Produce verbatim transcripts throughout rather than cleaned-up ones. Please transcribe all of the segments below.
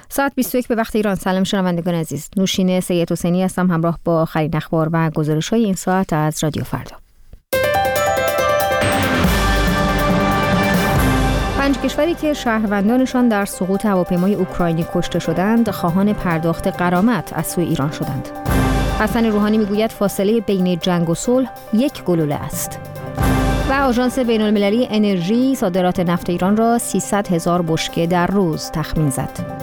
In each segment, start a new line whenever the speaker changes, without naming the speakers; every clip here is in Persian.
ساعت بیست و یک به وقت ایران. سلام شنوندگان عزیز، نوشین سید حسینی هستم همراه با آخرین اخبار و گزارش‌های این ساعت از رادیو فردا. پنج کشوری که شهروندانشان در سقوط هواپیمای اوکراینی کشته شدند، خواهان پرداخت غرامت از سوی ایران شدند. حسن روحانی میگوید فاصله بین جنگ و صلح یک گلوله است. و آژانس بین‌المللی انرژی صادرات نفت ایران را سیصد هزار بشکه در روز تخمین زد.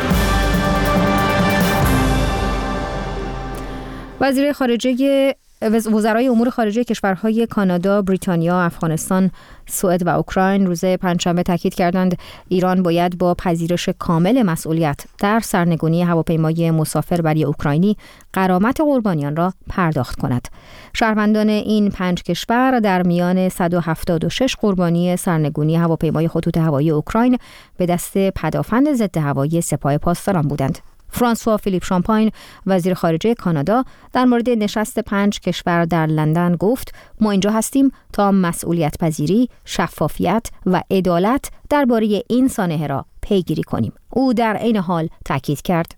وزیر خارجه وزرای امور خارجه کشورهای کانادا، بریتانیا، افغانستان، سوئد و اوکراین روز پنجشنبه تاکید کردند ایران باید با پذیرش کامل مسئولیت در سرنگونی هواپیمای مسافربری اوکراینی غرامت قربانیان را پرداخت کند. شهروندان این پنج کشور در میان صد و هفتاد و شش قربانی سرنگونی هواپیمای خطوط هوایی اوکراین به دست پدافند ضد هوایی سپاه پاسداران بودند. فرانسوا فیلیپ شامپاین، وزیر خارجه کانادا، در مورد نشست پنج کشور در لندن گفت ما اینجا هستیم تا مسئولیت پذیری، شفافیت و عدالت درباره این سانحه را پیگیری کنیم. او در عین حال تاکید کرد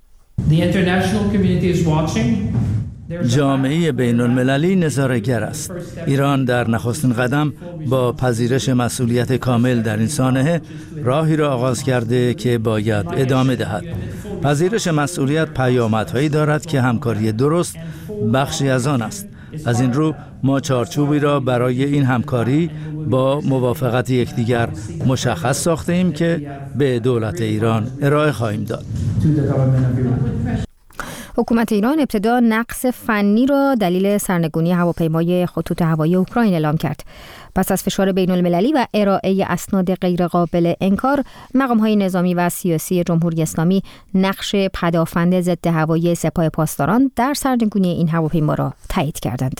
جامعه بین المللی نظاره‌گر است. ایران در نخستین قدم با پذیرش مسئولیت کامل در این سانحه راهی را آغاز کرده که باید ادامه دهد. پذیرش مسئولیت پیامدهایی دارد که همکاری درست بخشی از آن است. از این رو ما چارچوبی را برای این همکاری با موافقت یکدیگر مشخص ساخته ایم که به دولت ایران ارائه خواهیم داد.
حکومت ایران ابتدا نقص فنی را دلیل سرنگونی هواپیمای خطوط هوایی اوکراین اعلام کرد. پس از فشار بین المللی و ارائه اسناد غیرقابل انکار، مقام‌های نظامی و سیاسی جمهوری اسلامی نقش پدافند ضد هوایی سپاه پاسداران در سرنگونی این هواپیما را تایید کردند.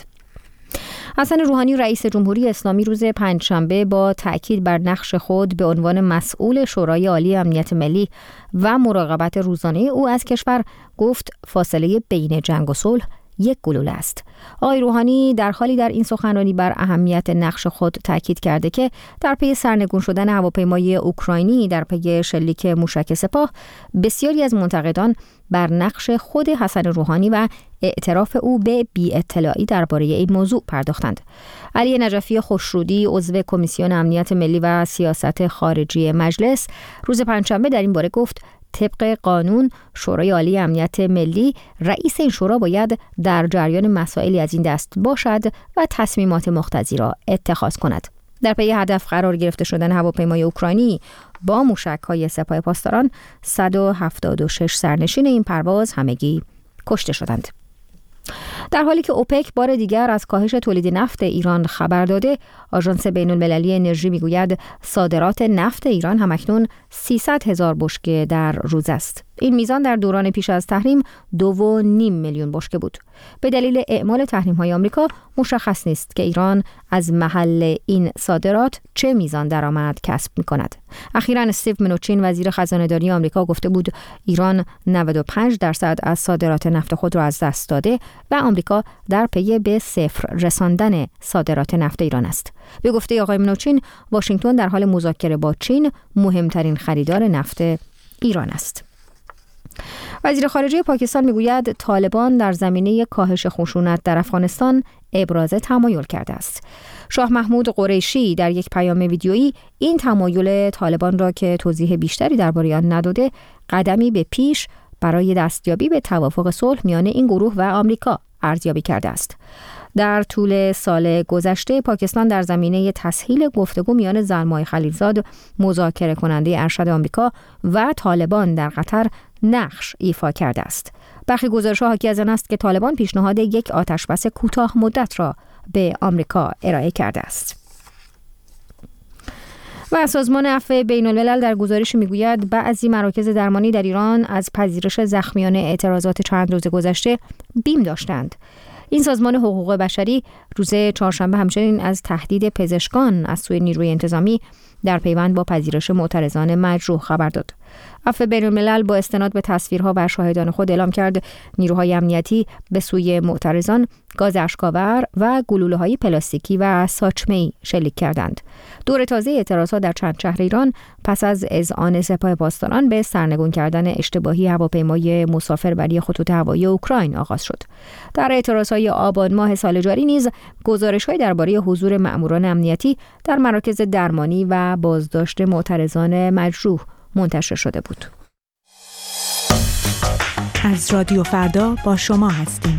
حسن روحانی رئیس جمهوری اسلامی روز پنجشنبه با تأکید بر نقش خود به عنوان مسئول شورای عالی امنیت ملی و مراقبت روزانه او از کشور گفت فاصله بین جنگ و صلح یک گلوله است. آقای روحانی در حالی در این سخنرانی بر اهمیت نقش خود تاکید کرده که در پی سرنگون شدن هواپیمای اوکراینی در پی شلیک موشک سپاه، بسیاری از منتقدان بر نقش خود حسن روحانی و اعتراف او به بی اطلاعی درباره این موضوع پرداختند. علی نجفی خوشرودی، عضو کمیسیون امنیت ملی و سیاست خارجی مجلس، روز پنجشنبه در این باره گفت طبق قانون شورای عالی امنیت ملی، رئیس این شورا باید در جریان مسائلی از این دست باشد و تصمیمات مقتضی را اتخاذ کند. در پی هدف قرار گرفته شدن هواپیمای اوکراینی با موشک‌های سپاه پاسداران، صد و هفتاد و شش سرنشین این پرواز همگی کشته شدند. در حالی که اوپک بار دیگر از کاهش تولید نفت ایران خبر داده، آژانس بین‌المللی انرژی میگوید صادرات نفت ایران همکنون سیصد هزار بشکه در روز است. این میزان در دوران پیش از تحریم دو و نیم میلیون بشکه بود. به دلیل اعمال تحریم‌های آمریکا مشخص نیست که ایران از محل این صادرات چه میزان درآمد کسب می‌کند. اخیراً استیو منوچین وزیر خزانه‌داری آمریکا گفته بود ایران نود و پنج درصد از صادرات نفت خود را از دست داده و آمریکا در پی به صفر رساندن صادرات نفت ایران است. به گفته آقای منوچین، واشنگتن در حال مذاکره با چین، مهمترین خریدار نفت ایران است. وزیر خارجه پاکستان میگوید طالبان در زمینه کاهش خشونت در افغانستان ابراز تمایل کرده است. شاه محمود قریشی در یک پیام ویدیویی این تمایل طالبان را که توضیح بیشتری درباره آن نداده، قدمی به پیش برای دستیابی به توافق صلح میان این گروه و آمریکا ارزیابی کرده است. در طول سال گذشته پاکستان در زمینه تسهیل گفتگو میان زلمای خلیلزاد، مذاکره کننده ارشد آمریکا، و طالبان در قطر نقش ایفا کرده است. برخی گزارش‌ها حاکی از آن است که طالبان پیشنهاد یک آتشبس کوتاه مدت را به آمریکا ارائه کرده است. و سازمان عفو بین‌الملل در گزارش میگوید بعضی مراکز درمانی در ایران از پذیرش زخمیان اعتراضات چند روز گذشته بیم داشتند. این سازمان حقوق بشری روز چهارشنبه همچنین از تهدید پزشکان از سوی نیروی انتظامی در پیوند با پذیرش معترضان مجروح خبر داد. عفو بین‌الملل با استناد به تصویرها و شاهدان خود اعلام کرد نیروهای امنیتی به سوی معترضان گاز اشک‌آور و گلوله‌های پلاستیکی و ساچمه‌ای شلیک کردند. دور تازه اعتراضات در چند شهر ایران پس از اذعان سپاه پاسداران به سرنگون کردن اشتباهی هواپیمای مسافربری خطوط هوایی اوکراین آغاز شد. در اعتراضهای آبان ماه سال جاری نیز گزارش‌های درباره حضور مأموران امنیتی در مراکز درمانی و بازداشت معترضان مجروح منتشر شده بود.
از رادیو فردا با شما هستیم.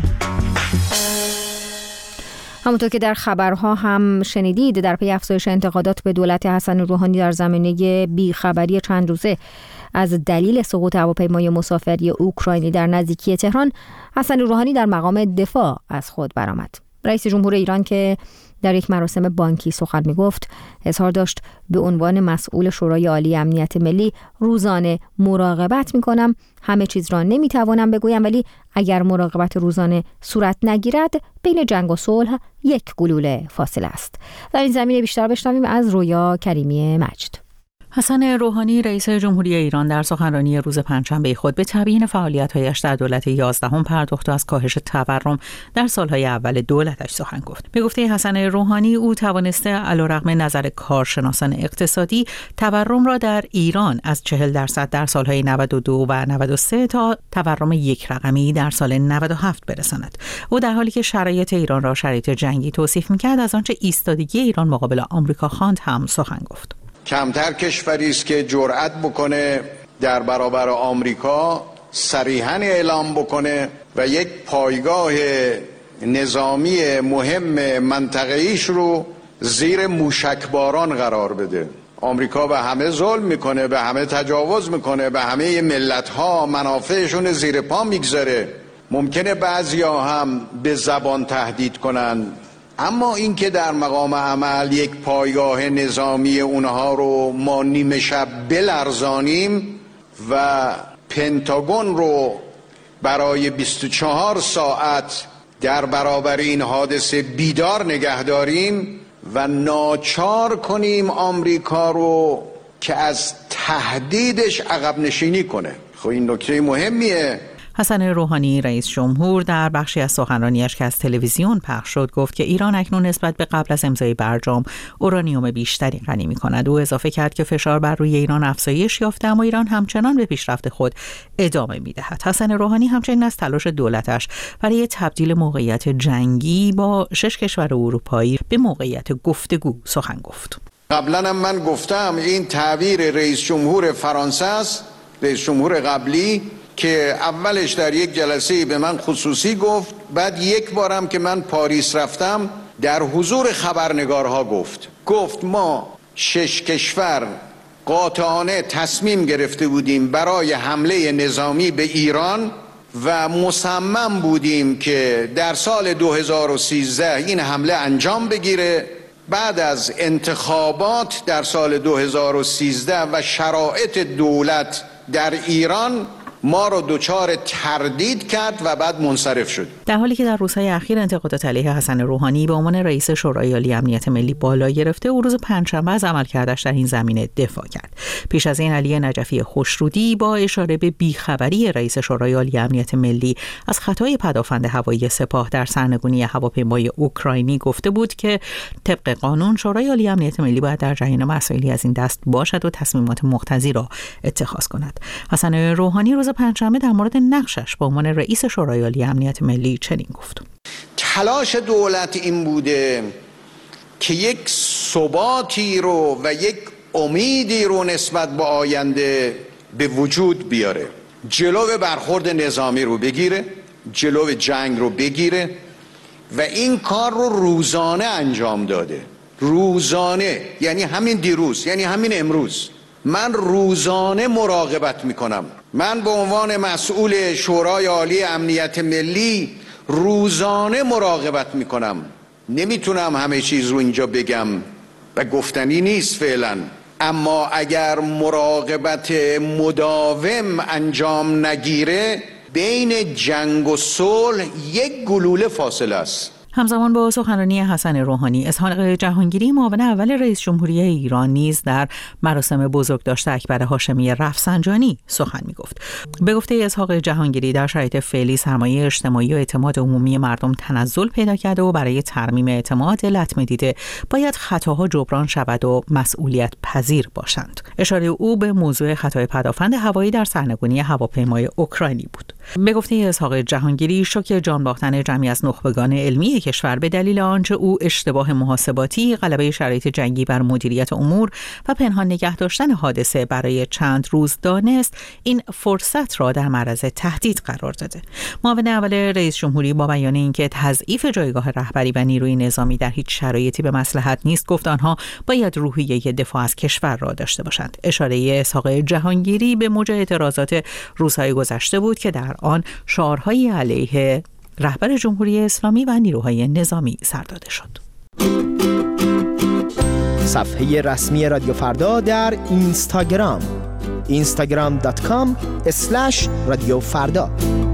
همونطور که در خبرها هم شنیدید، در پی افزایش انتقادات به دولت حسن روحانی در زمینه بیخبری چند روزه از دلیل سقوط هواپیمای مسافری اوکراینی در نزدیکی تهران، حسن روحانی در مقام دفاع از خود برآمد. رئیس جمهور ایران که در یک مراسم بانکی سخن می‌گفت، اظهار داشت به عنوان مسئول شورای عالی امنیت ملی روزانه مراقبت می‌کنم. همه چیز را نمی‌توانم بگویم، ولی اگر مراقبت روزانه صورت نگیرد بین جنگ و صلح یک گلوله فاصله است. در این زمینه بیشتر بشنویم از رویا کریمی مجد.
حسن روحانی رئیس جمهوری ایران در سخنرانی روز پنجشنبه خود به تبیین فعالیت‌هایش در دولت یازدهم پرداخت و از کاهش تورم در سالهای اول دولتش سخن گفت. به گفته حسن روحانی، او توانسته علیرغم نظر کارشناسان اقتصادی تورم را در ایران از چهل درصد در سالهای نود و دو و نود و سه تا تورم یک رقمی در سال نود و هفت برساند. او در حالی که شرایط ایران را شرایط جنگی توصیف می‌کرد، از آنچه ایستادگی ایران مقابل آمریکا خواند هم سخن گفت.
کمتر کشوری است که جرأت بکنه در برابر آمریکا صریحاً اعلام بکنه و یک پایگاه نظامی مهم منطقه‌ایش رو زیر موشکباران قرار بده. آمریکا به همه ظلم میکنه، به همه تجاوز میکنه، به همه ملت‌ها منافعشون زیر پا میگذاره. ممکنه بعضیا هم به زبان تهدید کنن، اما این که در مقام عمل یک پایگاه نظامی اونها رو ما نیمه شب بلرزانیم و پنتاگون رو برای بیست و چهار ساعت در برابر این حادثه بیدار نگه داریم و ناچار کنیم آمریکا رو که از تهدیدش عقب نشینی کنه. خب این نکته مهمیه.
حسن روحانی رئیس جمهور در بخشی از سخنرانیش که از تلویزیون پخش شد گفت که ایران اکنون نسبت به قبل از امضای برجام اورانیوم بیشتری غنی می‌کند. او اضافه کرد که فشار بر روی ایران افزایش یافته، اما ایران همچنان به پیشرفت خود ادامه می‌دهد. حسن روحانی همچنین از تلاش دولتش برای تبدیل موقعیت جنگی با شش کشور اروپایی به موقعیت گفتگو سخن گفت.
قبلا هم من گفتم این تعبیر رئیس جمهور فرانسه است، رئیس جمهور قبلی، که اولش در یک جلسه به من خصوصی گفت، بعد یک بارم که من پاریس رفتم در حضور خبرنگارها گفت گفت ما شش کشور قاطعانه تصمیم گرفته بودیم برای حمله نظامی به ایران و مصمم بودیم که در سال دو هزار و سیزده این حمله انجام بگیره. بعد از انتخابات در سال دو هزار و سیزده و شرایط دولت در ایران ما رو دچار تردید کرد و بعد منصرف شد.
در حالی که در روزهای اخیر انتقادات علیه حسن روحانی به عنوان رئیس شورای عالی امنیت ملی بالا گرفته، او روز پنجشنبه از عملکردش در این زمینه دفاع کرد. پیش از این علی نجفی خوشرودی با اشاره به بیخبری رئیس شورای عالی امنیت ملی از خطای پدافند هوایی سپاه در سرنگونی هواپیمای اوکراینی گفته بود که طبق قانون شورای عالی امنیت ملی باید در جریان مسائلی از این دست باشد و تصمیمات مقتضی را اتخاذ کند. حسن روحانی روز پنجشنبه در مورد نقشش به عنوان رئیس شورای عالی امنیت ملی چنین گفت:
تلاش دولت این بوده که یک ثباتی رو و یک امیدی رو نسبت به آینده به وجود بیاره، جلو برخورد نظامی رو بگیره، جلو جنگ رو بگیره و این کار رو روزانه انجام داده. روزانه یعنی همین دیروز، یعنی همین امروز من روزانه مراقبت میکنم. من به عنوان مسئول شورای عالی امنیت ملی روزانه مراقبت میکنم. نمیتونم همه چیز رو اینجا بگم و گفتنی نیست فعلا، اما اگر مراقبت مداوم انجام نگیره بین جنگ و صلح یک گلوله فاصله است.
همزمان با سخنرانی حسن روحانی، اسحاق جهانگیری معاون اول رئیس جمهوری ایران نیز در مراسم بزرگداشت اکبر هاشمی رفسنجانی سخن می‌گفت. به گفته اسحاق جهانگیری، در شرایط فعلی سرمایه اجتماعی و اعتماد عمومی مردم تنزل پیدا کرده و برای ترمیم اعتماد لطمه دیده باید خطاها جبران شود و مسئولیت پذیر باشند. اشاره او به موضوع خطای پدافند هوایی در سرنگونی هواپیمای اوکراینی بود. به گفته اسحاق جهانگیری، شوک جان باختن جمعی از نخبگان علمی کشور به دلیل آنچه او اشتباه محاسباتی، غلبه شرایط جنگی بر مدیریت امور و پنهان نگه داشتن حادثه برای چند روز دانست، این فرصت را در معرض تهدید قرار داده. معاون اول رئیس جمهوری با بیان اینکه تضعیف جایگاه رهبری و نیروی نظامی در هیچ شرایطی به مصلحت نیست، گفت آنها باید روحیه دفاع از کشور را داشته باشند. اشاره اسحاق جهانگیری به موج اعتراضات روزهای گذشته بود که در آن شعارهای علیه رهبر جمهوری اسلامی و نیروهای نظامی سر داده شد.
صفحه رسمی رادیو فردا در اینستاگرام اینستاگرام دات کام اسلش رادیو فردا.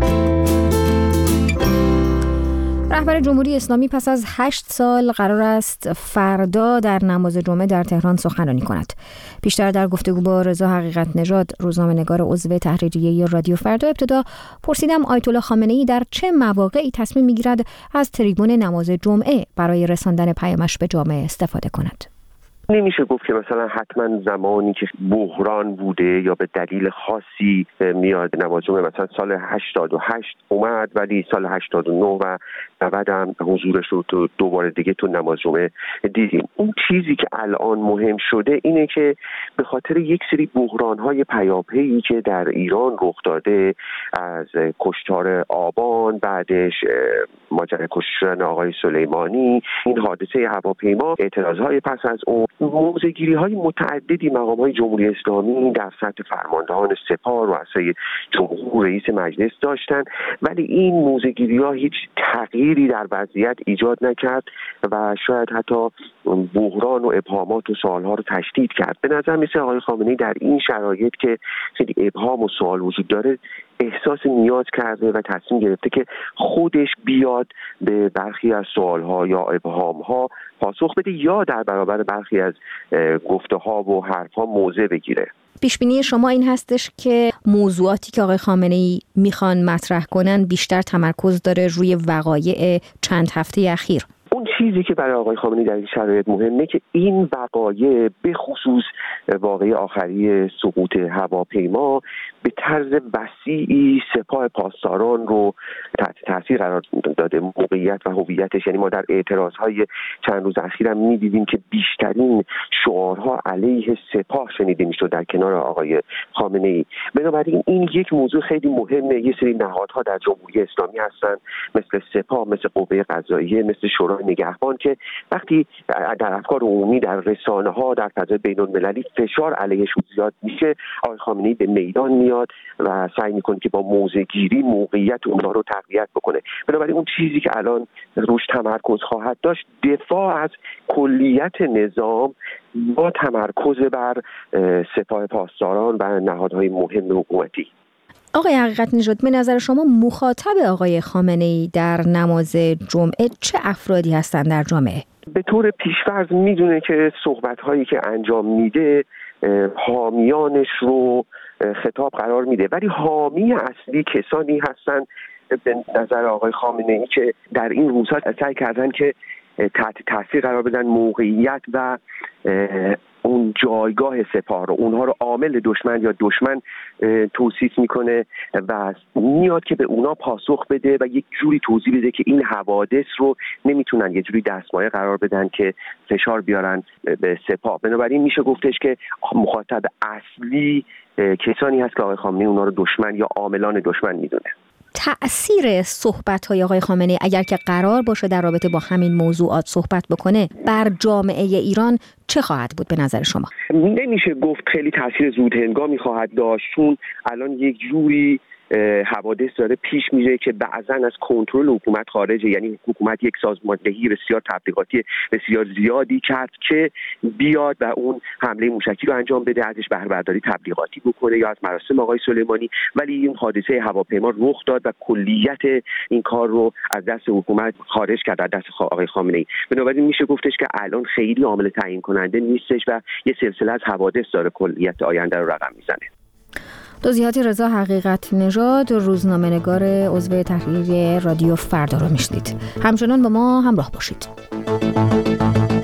رهبر جمهوری اسلامی پس از هشت سال قرار است فردا در نماز جمعه در تهران سخنرانی کند. بیشتر در گفتگو با رضا حقیقت نژاد، روزنامه‌نگار عضو تحریریه رادیو فردا، ابتدا پرسیدم آیت الله خامنه‌ای در چه مواقعی تصمیم می‌گیرد از تریبون نماز جمعه برای رساندن پیامش به جامعه استفاده کند.
نمیشه گفت که مثلا حتما زمانی که بحران بوده یا به دلیل خاصی میاد نماز جمعه، مثلا سال هشتاد و هشت اومد ولی سال هشتاد و نه و نود هم حضورش رو تو دوباره دیگه تو نماز جمعه دیدیم. اون چیزی که الان مهم شده اینه که به خاطر یک سری بحران‌های پیاپی که در ایران رخ داده، از کشتار آبان، بعدش ماجرای کشتن آقای سلیمانی، این حادثه هواپیما، اعتراض‌های پس از اون، موضع‌گیری‌های متعددی مقام‌های جمهوری اسلامی در سطح فرماندهان سپاه، رؤسای جمهور، رئیس مجلس داشتن، ولی این موضع‌گیری‌ها هیچ تغییری در وضعیت ایجاد نکرد و شاید حتی بحران و ابهامات و سوال‌ها رو تشدید کرد. به نظر میسه آقای خامنه‌ای در این شرایط که خیلی ابهام و سوال وجود داره احساس نیاز کرده و تصمیم گرفته که خودش بیاد به برخی از سوال‌ها یا ابهام‌ها پاسخ بده یا در برابر برخی از گفته‌ها و حرف‌ها موضع بگیره.
پیشبینی شما این هستش که موضوعاتی که آقای خامنه‌ای میخوان مطرح کنن بیشتر تمرکز داره روی وقایع چند هفته اخیر؟
اون چیزی که برای آقای خامنه‌ای در این شرایط مهمه که این وقایع به خصوص واقعه آخری سقوط هواپیما به طرز وسیعی سپاه پاسداران رو تحت تاثیر قرار داده، موقعیت و هویتش. یعنی ما در اعتراضهای چند روز اخیر هم می‌دیدیم که بیشترین شعارها علیه سپاه شنیده می‌شد در کنار آقای خامنه‌ای. بنابراین این یک موضوع خیلی مهمه. یه سری نهادها در جمهوری اسلامی هستن مثل سپاه، مثل قوه قضاییه، مثل شورای نگهبان که وقتی در افکار عمومی، در رسانه‌ها، در فضای بین‌المللی فشار علیهشون زیاد میشه، آقای خامنه‌ای به میدان میاد و سعی میکنه که با موضع‌گیری موقعیت اونها رو تقویت بکنه. بنابراین اون چیزی که الان روش تمرکز خواهد داشت دفاع از کلیت نظام با تمرکز بر سپاه پاسداران و نهادهای مهم حکومتی.
آقای حقیقت نژاد، به نظر شما مخاطب آقای خامنه‌ای در نماز جمعه چه افرادی هستند در جامعه؟
به طور پیش‌فرض میدونه که صحبت‌هایی که انجام میده حامیانش رو خطاب قرار میده، ولی حامی اصلی کسانی هستند به نظر آقای خامنه‌ای که در این روزها سعی کردن که تحت تاثیر قرار بدن موقعیت و اون جایگاه سپاه رو، اونها رو عامل دشمن یا دشمن توصیف میکنه و میاد که به اونا پاسخ بده و یک جوری توضیح بده که این حوادث رو نمیتونن یه جوری دستمایه قرار بدن که فشار بیارن به سپاه. بنابراین میشه گفتش که مخاطب اصلی کسانی هست که آقای خامنه‌ای اونا رو دشمن یا عاملان دشمن میدونه.
تأثیر صحبت‌های آقای خامنه‌ای اگر که قرار باشه در رابطه با همین موضوعات صحبت بکنه بر جامعه ایران چه خواهد بود به نظر شما؟
نمیشه گفت خیلی تاثیر زودهنگامی خواهد داشت، چون الان یک جوری حوادث داره پیش میره که بعضا از کنترل حکومت خارجه. یعنی حکومت یک سازماندهی بسیار تبلیغاتی بسیار زیادی کرد که بیاد و اون حمله موشکی رو انجام بده، ازش بهره برداری تبلیغاتی بکنه یا از مراسم آقای سلیمانی، ولی این حادثه هواپیما رخ داد و کلیت این کار رو از دست حکومت خارج کرد، از دست آقای خامنه‌ای. بنابراین میشه گفتش که الان خیلی عامل تعیین کننده نیستش و یه سلسله از حوادث داره کلیت آینده رو رقم میزنه.
توضیحات رضا حقیقت نژاد، روزنامه‌نگار عضو تحریریه رادیو فردا رو میشنید. همچنان با ما همراه باشید.